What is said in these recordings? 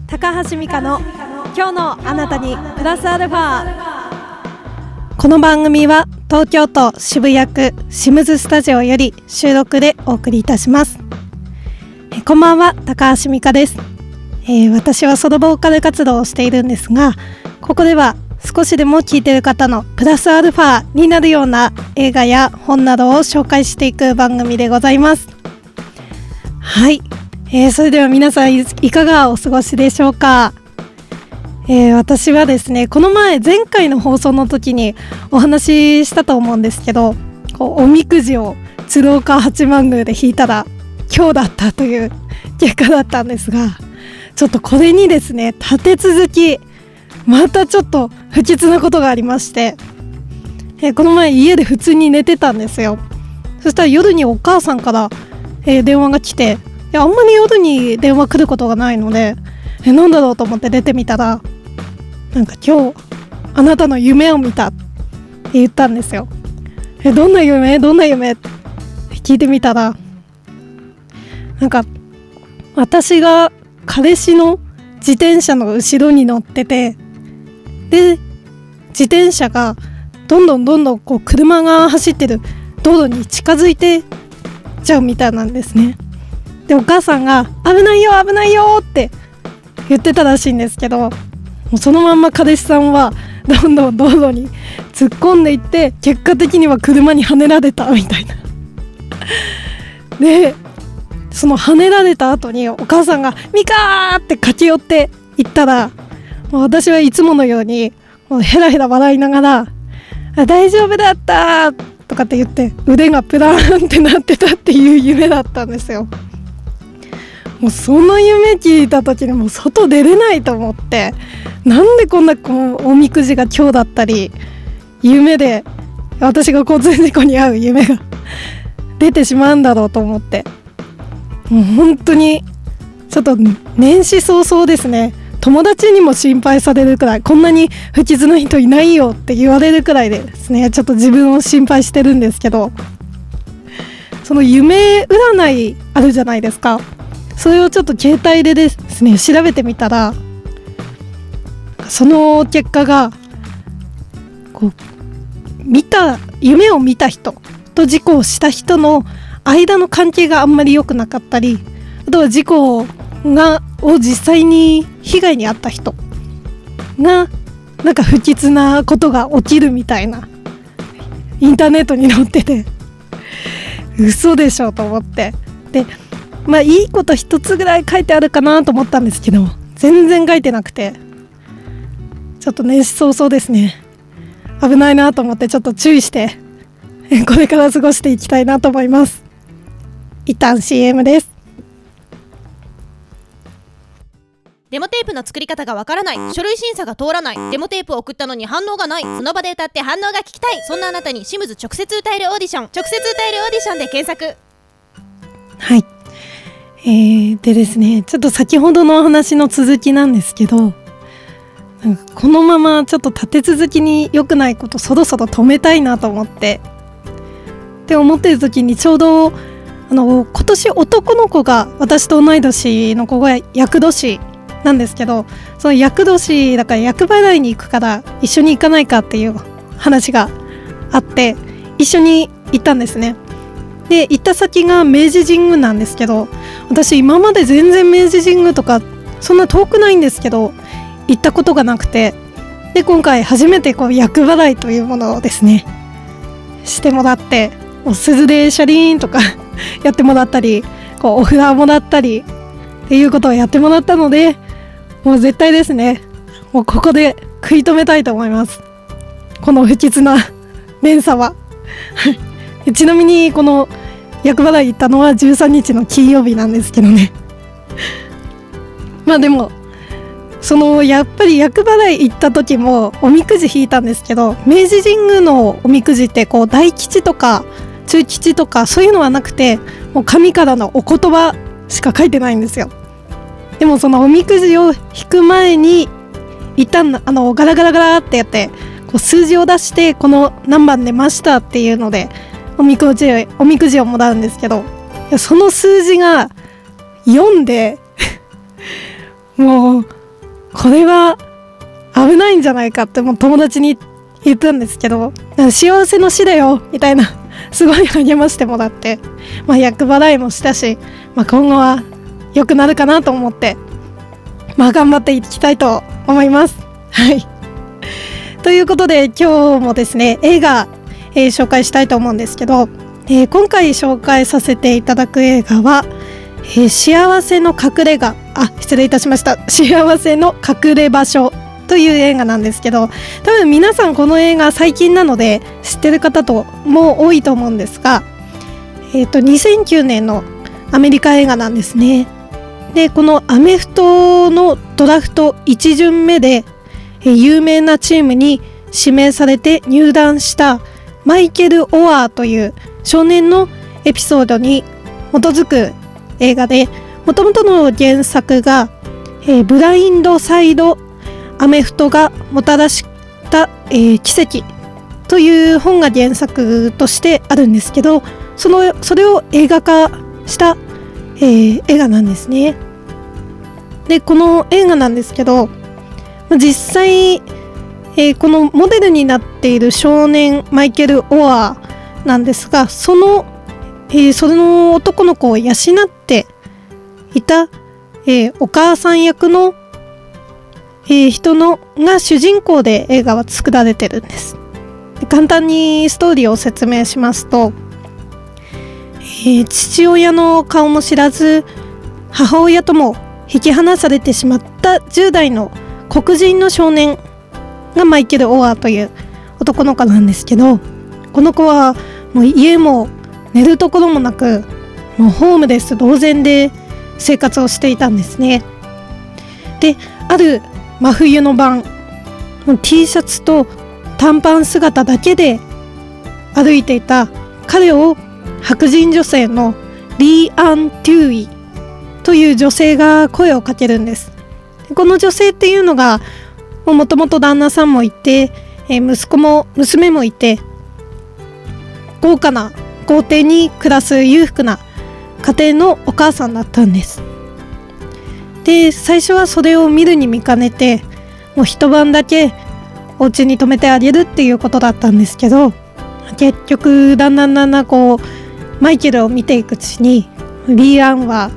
高橋美香の今日のあなたにプラスアルファ。この番組は東京都渋谷区シムズスタジオより収録でお送りいたします。こんばんは、高橋美香です。私はソロボーカル活動をしているんですが、ここでは少しでも聴いている方のプラスアルファになるような映画や本などを紹介していく番組でございます。はい、それでは皆さんいかがお過ごしでしょうか。私はですね、この前回の放送の時にお話ししたと思うんですけど、おみくじを鶴岡八幡宮で引いたら今日だったという結果だったんですが、ちょっとこれにですね立て続きまたちょっと不吉なことがありまして、この前家で普通に寝てたんですよ。そしたら夜にお母さんから、電話が来て、あんまり夜に電話来ることがないので、なんだろうと思って出てみたら、なんか今日あなたの夢を見たって言ったんですよ。どんな夢って聞いてみたら、なんか私が彼氏の自転車の後ろに乗ってて、で自転車がどんどんこう車が走ってる道路に近づいてちゃうみたいなんですね。でお母さんが危ないよって言ってたらしいんですけど、もうそのまんま彼氏さんはどんどん道路に突っ込んでいって、結果的には車にはねられたみたいなでそのはねられた後にお母さんがミカーって駆け寄って行ったら、私はいつものようにもうヘラヘラ笑いながら大丈夫だったとかって言って腕がプラーンってなってたっていう夢だったんですよ。もうその夢聞いた時にもう外出れないと思って、なんでこんなおみくじが今日だったり、夢で私が交通事故に遭う夢が出てしまうんだろうと思って、もう本当にちょっと年始早々ですね、友達にも心配されるくらい、こんなに不吉な人いないよって言われるくらいでですね、ちょっと自分を心配してるんですけど、その夢占いあるじゃないですか。それをちょっと携帯でですね調べてみたら、その結果がこう夢を見た人と事故をした人の間の関係があんまり良くなかったり、あとは事故を実際に被害に遭った人がなんか不吉なことが起きるみたいなインターネットに載ってて、嘘でしょと思って、でいいこと一つぐらい書いてあるかなと思ったんですけど、全然書いてなくて、ちょっと年始早々ですね、危ないなと思ってちょっと注意してこれから過ごしていきたいなと思います。一旦 CM です。 デモテープの作り方がわからない、書類審査が通らない、デモテープを送ったのに反応がない、その場で歌って反応が聞きたい、そんなあなたにシムズ直接歌えるオーディションで検索。 はい、でですね、ちょっと先ほどのお話の続きなんですけど、なんかこのままちょっと立て続きに良くないことそろそろ止めたいなと思ってる時に、ちょうど今年男の子が、私と同い年の子が厄年なんですけど、その厄年だから厄払いに行くから一緒に行かないかっていう話があって、一緒に行ったんですね。で行った先が明治神宮なんですけど、私今まで全然明治神宮とかそんな遠くないんですけど行ったことがなくて、で今回初めて厄払いというものをですねしてもらって、鈴でシャリーンとかやってもらったり、お札もらったりっていうことをやってもらったので、もう絶対ですね、もうここで食い止めたいと思います、この不吉な連鎖はちなみにこの厄払い行ったのは13日の金曜日なんですけどねでもやっぱり厄払い行った時もおみくじ引いたんですけど、明治神宮のおみくじって大吉とか中吉とかそういうのはなくて、もう神からのお言葉しか書いてないんですよ。でもそのおみくじを引く前に一旦ガラガラガラってやって数字を出して、この何番出ましたっていうのでおみくじをもらうんですけど、その数字が4でもうこれは危ないんじゃないかってもう友達に言ったんですけど、幸せの死だよみたいなすごい励ましてもらって、厄払いもしたし、今後は良くなるかなと思って、頑張っていきたいと思います。はい。ということで今日もですね、映画、紹介したいと思うんですけど、今回紹介させていただく映画は、幸せの隠れ家、失礼いたしました。幸せの隠れ場所という映画なんですけど、多分皆さんこの映画最近なので知ってる方とも多いと思うんですが、2009年のアメリカ映画なんですね。で、このアメフトのドラフト1巡目で有名なチームに指名されて入団したマイケル・オアーという少年のエピソードに基づく映画で、もともとの原作が、ブラインドサイドアメフトがもたらした、奇跡という本が原作としてあるんですけど、それを映画化した映画なんですね。で、この映画なんですけど、実際、このモデルになっている少年マイケル・オアーなんですが、その男の子を養っていた、お母さん役の、人が主人公で映画は作られてるんです。で、簡単にストーリーを説明しますと、父親の顔も知らず母親とも引き離されてしまった10代の黒人の少年がマイケル・オアーという男の子なんですけど、この子はもう家も寝るところもなく、もうホームレス同然で生活をしていたんですね。で、ある真冬の晩、T シャツと短パン姿だけで歩いていた彼を白人女性のリーアン・テューイという女性が声をかけるんです。この女性っていうのがもともと旦那さんもいて、息子も娘もいて、豪華な豪邸に暮らす裕福な家庭のお母さんだったんです。で、最初はそれを見るに見かねて、もう一晩だけお家に泊めてあげるっていうことだったんですけど、結局だんだんこうマイケルを見ていくうちに、リーアンは、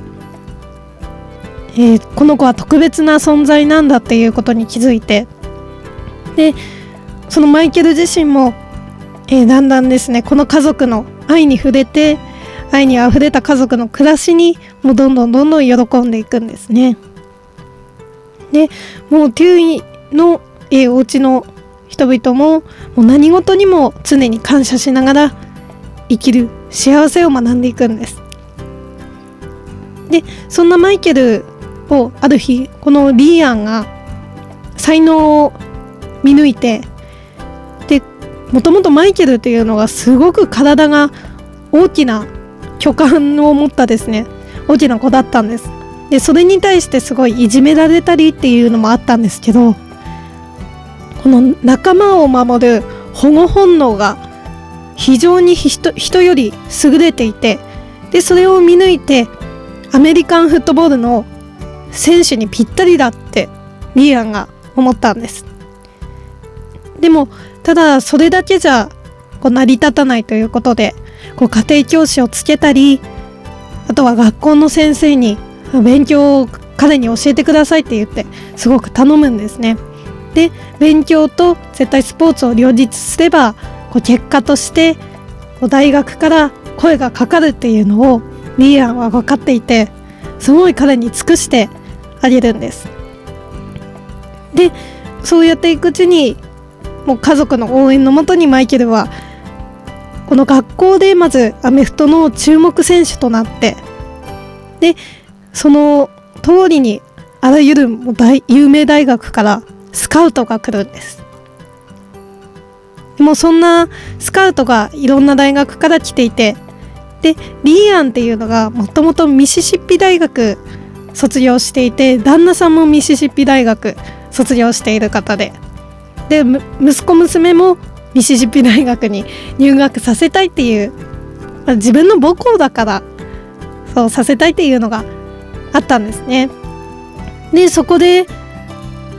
この子は特別な存在なんだっていうことに気づいて、でそのマイケル自身も、だんだんですね、この家族の愛に触れて、愛にあふれた家族の暮らしにもうどんどん喜んでいくんですね。で、もうテューイの、お家の人々もう何事にも常に感謝しながら生きる幸せを学んでいくんです。で、そんなマイケルをある日、このリーアンが才能を見抜いて、で、もともとマイケルっていうのがすごく体が大きな巨漢を持ったですね、大きな子だったんです。で、それに対してすごいいじめられたりっていうのもあったんですけど、この仲間を守る保護本能が非常に人より優れていて、でそれを見抜いてアメリカンフットボールの選手にぴったりだってリーアンが思ったんです。でもただそれだけじゃ成り立たないということで、家庭教師をつけたり、あとは学校の先生に勉強を彼に教えてくださいって言ってすごく頼むんですね。で、勉強と絶対スポーツを両立すれば結果として大学から声がかかるっていうのをリーアンは分かっていて、すごい彼に尽くしてあげるんです。で、そうやっていくうちにもう家族の応援のもとにマイケルはこの学校でまずアメフトの注目選手となって、でその通りにあらゆる有名大学からスカウトが来るんです。でもそんなスカウトがいろんな大学から来ていて、でリーアンっていうのがもともとミシシッピ大学卒業していて、旦那さんもミシシッピ大学卒業している方で、息子娘もミシシッピ大学に入学させたいっていう、自分の母校だからそうさせたいっていうのがあったんですね。でそこで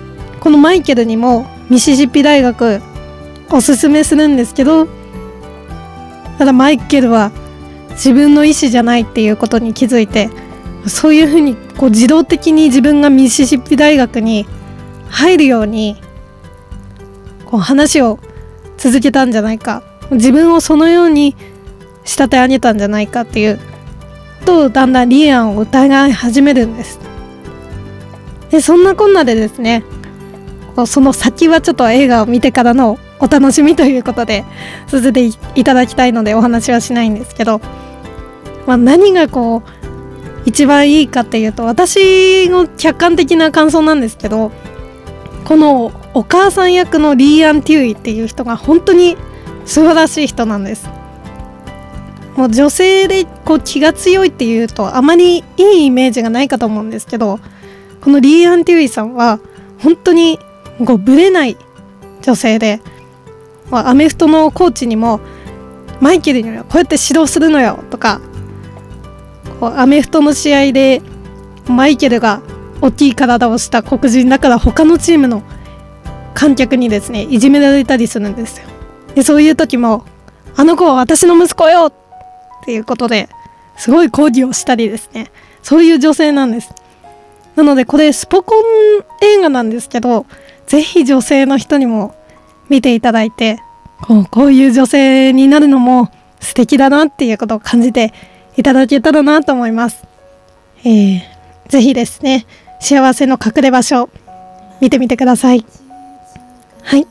このマイケルにもミシシッピ大学おすすめするんですけど、ただマイケルは自分の意思じゃないっていうことに気づいて、そういうふうにこう自動的に自分がミシシッピ大学に入るようにこう話を続けたんじゃないか、自分をそのように仕立て上げたんじゃないかっていうと、だんだんリアンを疑い始めるんです。でそんなこんなでですね、その先はちょっと映画を見てからのお楽しみということでさせていただきたいのでお話はしないんですけど、何がこう一番いいかっていうと、私の客観的な感想なんですけど、このお母さん役のリーアン・テューイっていう人が本当に素晴らしい人なんです。もう女性でこう気が強いっていうとあまりいいイメージがないかと思うんですけど、このリーアン・テューイさんは本当にこうブレない女性で、アメフトのコーチにもマイケルにはこうやって指導するのよとか、こうアメフトの試合でマイケルが大きい体をした黒人だから他のチームの観客にですねいじめられたりするんですよ。でそういう時もあの子は私の息子よっていうことですごい抗議をしたりですね、そういう女性なんです。なのでこれスポコン映画なんですけど、ぜひ女性の人にも見ていただいて、こういう女性になるのも素敵だなっていうことを感じていただけたらなと思います。ぜひですね、幸せの隠れ場所見てみてください。はい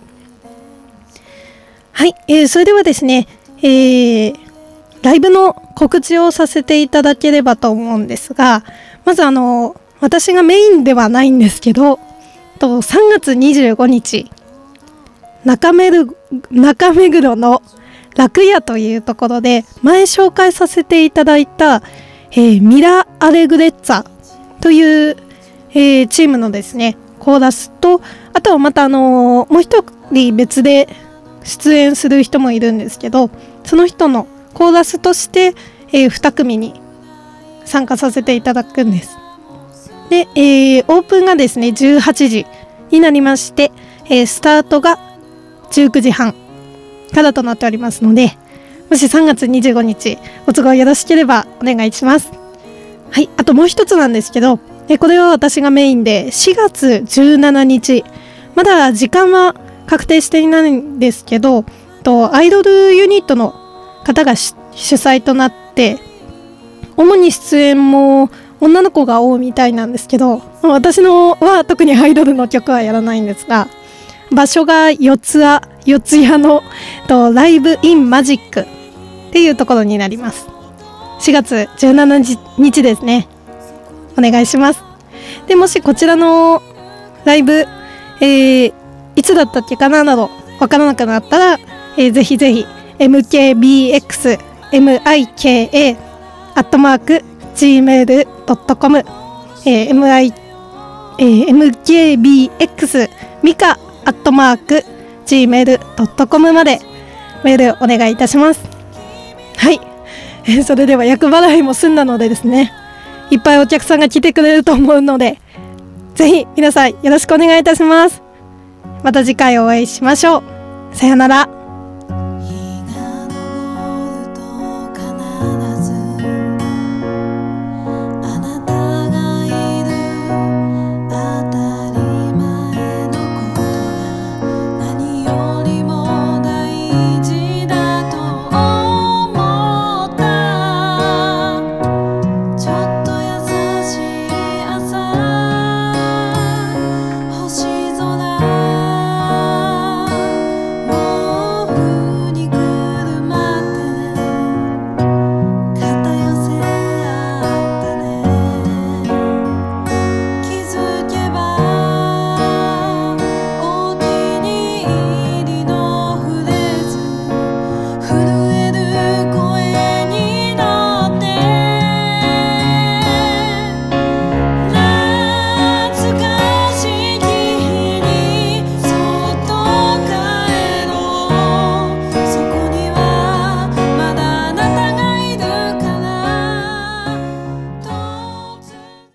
はい、それではですね、ライブの告知をさせていただければと思うんですが、まず私がメインではないんですけど、3月25日中目黒の楽屋というところで前紹介させていただいた、ミラ・アレグレッツァという、チームのですねコーラスと、あとはまたもう一人別で出演する人もいるんですけど、その人のコーラスとして、2組に参加させていただくんです。で、オープンがですね18時になりまして、スタートが19時半からとなっておりますので、もし3月25日お都合よろしければお願いします。はい、あともう一つなんですけど、これは私がメインで4月17日、まだ時間は確定していないんですけど、アイドルユニットの方が主催となって、主に出演も女の子が多いみたいなんですけど、私のは特にアイドルの曲はやらないんですが、場所が四谷のライブインマジックっていうところになります。4月17日ですね、お願いします。でもしこちらのライブ、いつだったっけかななどわからなくなったら、ぜひぜひ mkbxmika@gmail.com mkbx@gmail.com までメールお願いいたします。はい、それでは厄払いも済んだのでですね、いっぱいお客さんが来てくれると思うので、ぜひ皆さんよろしくお願いいたします。また次回お会いしましょう。さよなら。